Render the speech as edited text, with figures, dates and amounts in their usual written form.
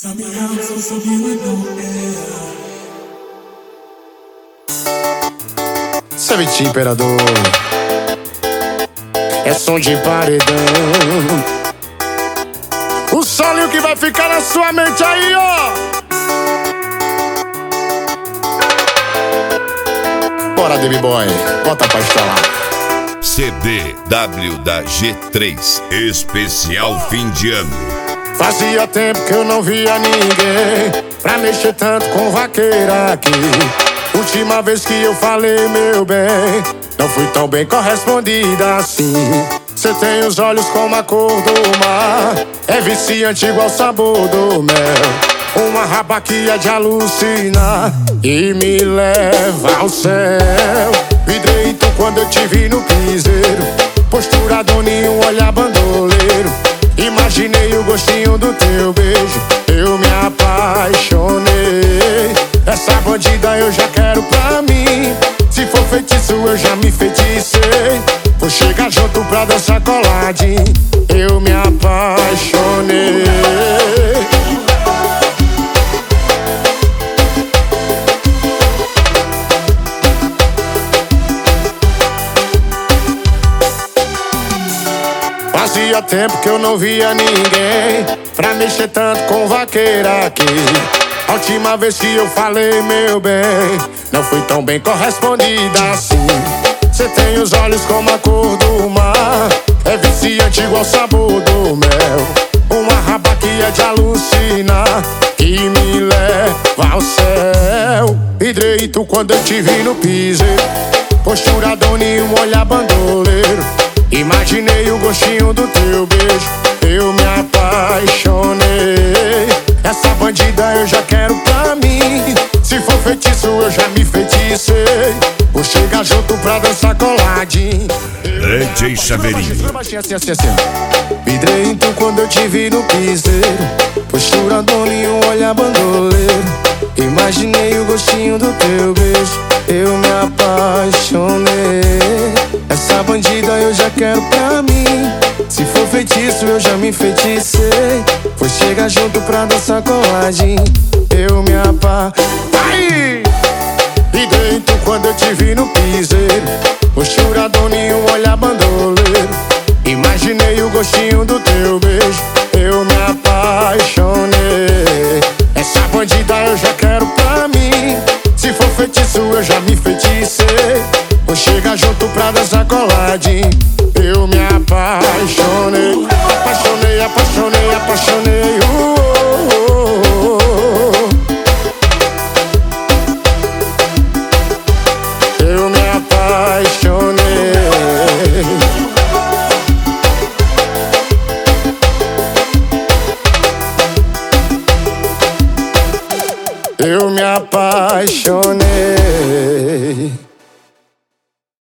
Savage Imperador, é som de paredão. O solinho que vai ficar na sua mente aí, ó. Bora, Baby Boy, bota pra instalar. CDW da G3, especial fim de ano. Fazia tempo que eu não via ninguém pra mexer tanto com vaqueira aqui. Última vez que eu falei, meu bem, não fui tão bem correspondida assim. Cê tem os olhos como a cor do mar, é viciante igual o sabor do mel. Uma raba que é de alucinar e me leva ao céu. Vidrei tu quando eu te vi no piseiro, postura doninho, olhar bandoleiro. Imaginei o gostinho do teu beijo, eu me apaixonei. Essa bandida eu já quero pra mim, se for feitiço eu já me feticei. Vou chegar junto pra dançar coladinho, eu me apaixonei. Fazia tempo que eu não via ninguém pra mexer tanto com vaqueira aqui. A última vez que eu falei, meu bem, não fui tão bem correspondida assim. Cê tem os olhos como a cor do mar, é viciante igual o sabor do mel. Uma raba que é de alucinar, que me leva ao céu. Vidrei tu quando eu te vi no piseiro, postura doninho, olhar bandoleiro. Imaginei o gostinho do teu beijo, eu me apaixonei. Essa bandida eu já quero pra mim, se for feitiço eu já me feticei. Vou chegar junto pra dançar coladinho. DJ Chaveirinho. Vidrei então quando eu te vi no piseiro, postura doninho, olhar bandoleiro. Imaginei o gostinho do teu beijo, eu me apaixonei. Essa bandida eu já quero pra mim, se for feitiço eu já me feticei. Vou chegar junto pra dançar coladinho, eu me apaixonei. E dentro quando eu te vi no piseiro, postura doninho, olhar bandoleiro. Imaginei o gostinho do teu beijo, eu me apaixonei. Essa bandida eu já quero pra mim, se for feitiço eu já me feticei. Vou chegar junto pra dançar coladinho, eu me apaixonei. Apaixonei, apaixonei, apaixonei. Eu me apaixonei. Eu me apaixonei.